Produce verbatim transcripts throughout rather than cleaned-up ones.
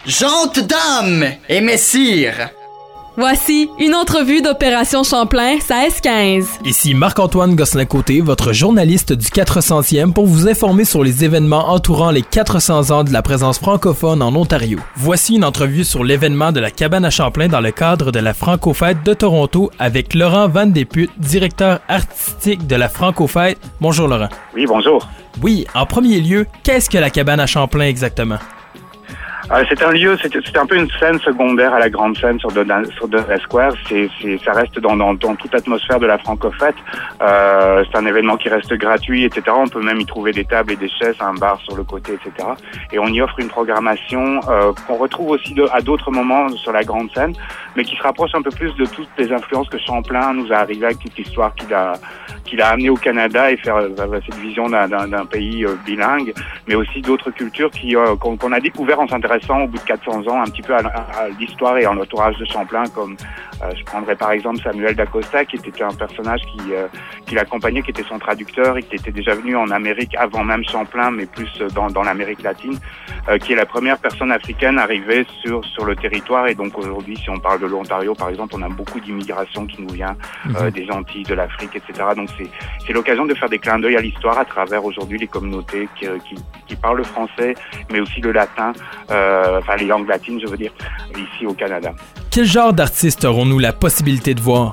Gentes dames et messires, voici une entrevue d'Opération Champlain seize quinze. Ici Marc-Antoine Gosselin-Côté, votre journaliste du quatre centième, pour vous informer sur les événements entourant les quatre cents ans de la présence francophone en Ontario. Voici une entrevue sur l'événement de la cabane à Champlain dans le cadre de la Franco-Fête de Toronto avec Laurent Van Deputte, directeur artistique de la Franco-Fête. Bonjour Laurent. Oui, bonjour. Oui, en premier lieu, qu'est-ce que la cabane à Champlain exactement? Euh, c'est un lieu, c'est, c'est un peu une scène secondaire à la grande scène sur Dundas, sur Dundas Square. C'est, c'est, ça reste dans, dans, dans toute l'atmosphère de la Franco-Fête. Euh, c'est un événement qui reste gratuit, et cetera. On peut même y trouver des tables et des chaises, un bar sur le côté, et cetera. Et on y offre une programmation euh, qu'on retrouve aussi de, à d'autres moments sur la grande scène, mais qui se rapproche un peu plus de toutes les influences que Champlain nous a arrivé avec toute l'histoire qu'il a qu'il a amené au Canada et faire euh, cette vision d'un, d'un, d'un pays euh, bilingue, mais aussi d'autres cultures qui euh, qu'on, qu'on a découvert en s'intéressant au bout de quatre cents ans un petit peu à, à, à l'histoire et en l'entourage de Champlain, comme euh, je prendrais par exemple Samuel d'Acosta, qui était un personnage qui, euh, qui l'accompagnait, qui était son traducteur et qui était déjà venu en Amérique avant même Champlain, mais plus dans, dans l'Amérique latine, euh, qui est la première personne africaine arrivée sur, sur le territoire. Et donc aujourd'hui, si on parle de l'Ontario par exemple, on a beaucoup d'immigration qui nous vient euh, des Antilles, de l'Afrique, et cetera. Donc c'est, c'est l'occasion de faire des clins d'œil à l'histoire à travers aujourd'hui les communautés qui, qui, qui parlent le français, mais aussi le latin, euh, enfin les langues latines, je veux dire, ici au Canada. Quel genre d'artistes aurons-nous la possibilité de voir?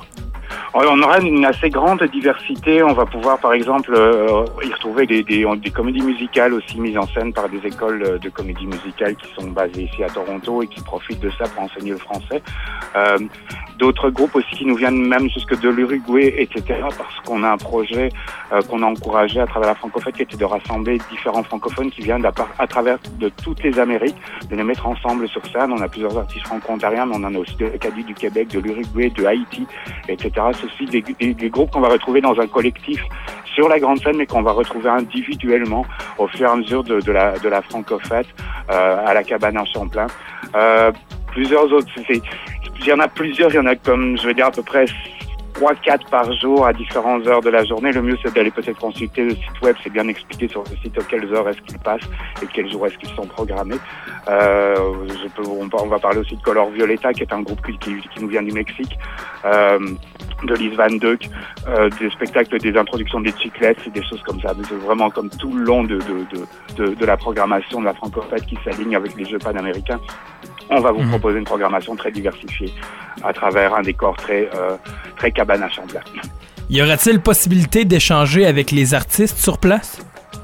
On aura une assez grande diversité. On va pouvoir, par exemple, euh, y retrouver des, des, des comédies musicales aussi mises en scène par des écoles de comédie musicale qui sont basées ici à Toronto et qui profitent de ça pour enseigner le français. Euh, d'autres groupes aussi qui nous viennent même jusque de l'Uruguay, et cetera. Parce qu'on a un projet euh, qu'on a encouragé à travers la Franco-Fête qui était de rassembler différents francophones qui viennent à travers de toutes les Amériques, de les mettre ensemble sur scène. On a plusieurs artistes franco-ontariens, mais on en a aussi de l'Acadie, du Québec, de l'Uruguay, de Haïti, et cetera. C'est aussi des, des, des groupes qu'on va retrouver dans un collectif sur la grande scène, mais qu'on va retrouver individuellement au fur et à mesure de, de la, de la Franco-Fête euh, à la cabane à Champlain. Euh, plusieurs autres, c'est, il y en a plusieurs, il y en a comme, je vais dire, à peu près trois quatre par jour à différentes heures de la journée. Le mieux, c'est d'aller peut-être consulter le site web. C'est bien expliqué sur le site à quelles heures est-ce qu'ils passent et quels jours est-ce qu'ils sont programmés. Euh, je peux, on, on va parler aussi de Color Violeta, qui est un groupe qui, qui, qui nous vient du Mexique, euh, de Lise Van Dyck, euh, des spectacles, des introductions des Chiclets, des choses comme ça. C'est vraiment comme tout le long de, de, de, de, de la programmation de la Franco-Fête qui s'aligne avec les Jeux panaméricains. On va vous mmh. proposer une programmation très diversifiée à travers un décor très, euh, très cabane à Champlain. Y aura-t-il possibilité d'échanger avec les artistes sur place?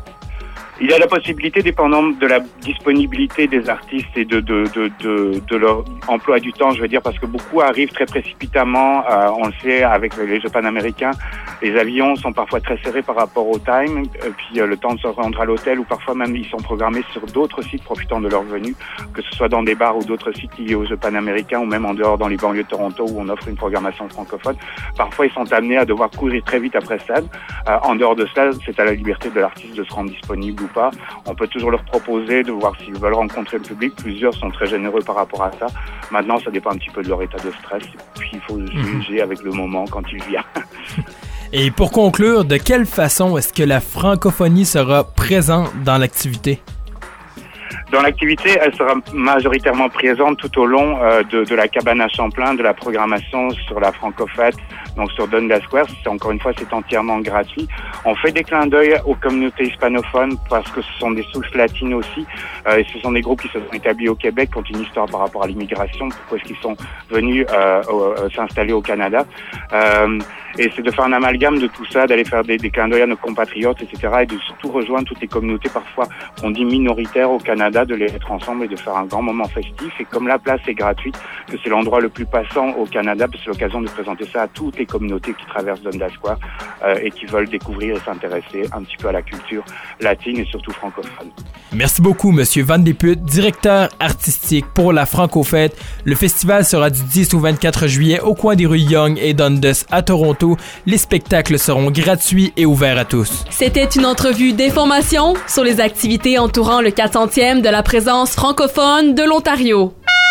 Il y a la possibilité, dépendant de la disponibilité des artistes et de, de, de, de, de leur emploi du temps, je veux dire, parce que beaucoup arrivent très précipitamment, euh, on le sait, avec les Jeux panaméricains. Les avions sont parfois très serrés par rapport au time, et puis euh, le temps de se rendre à l'hôtel, ou parfois même ils sont programmés sur d'autres sites profitant de leur venue, que ce soit dans des bars ou d'autres sites liés aux Jeux panaméricains, ou même en dehors dans les banlieues de Toronto où on offre une programmation francophone. Parfois ils sont amenés à devoir courir très vite après scène. Euh, en dehors de cela, c'est à la liberté de l'artiste de se rendre disponible ou pas. On peut toujours leur proposer de voir s'ils veulent rencontrer le public. Plusieurs sont très généreux par rapport à ça. Maintenant, ça dépend un petit peu de leur état de stress. Puis il faut juger mmh. avec le moment quand il vient. Et pour conclure, de quelle façon est-ce que la francophonie sera présente dans l'activité? Dans l'activité, elle sera majoritairement présente tout au long euh, de, de la cabane à Champlain, de la programmation sur la Franco-Fête, donc sur Dundas Square. C'est, encore une fois, c'est entièrement gratuit. On fait des clins d'œil aux communautés hispanophones parce que ce sont des souches latines aussi. Euh, et ce sont des groupes qui se sont établis au Québec, qui ont une histoire par rapport à l'immigration, pourquoi est-ce qu'ils sont venus euh, euh, s'installer au Canada. Euh, et c'est de faire un amalgame de tout ça, d'aller faire des, des clins d'œil à nos compatriotes, et cetera. Et de surtout rejoindre toutes les communautés, parfois on dit minoritaires au Canada, de les mettre ensemble et de faire un grand moment festif. Et comme la place est gratuite, que c'est l'endroit le plus passant au Canada, c'est l'occasion de présenter ça à toutes les communautés qui traversent Dundas Square euh, et qui veulent découvrir et s'intéresser un petit peu à la culture latine et surtout francophone. Merci beaucoup, Monsieur Van Deputte, directeur artistique pour la Franco-Fête. Le festival sera du dix au vingt-quatre juillet au coin des rues Yonge et Dundas à Toronto. Les spectacles seront gratuits et ouverts à tous. C'était une entrevue d'information sur les activités entourant le quatre centième de la présence francophone de l'Ontario.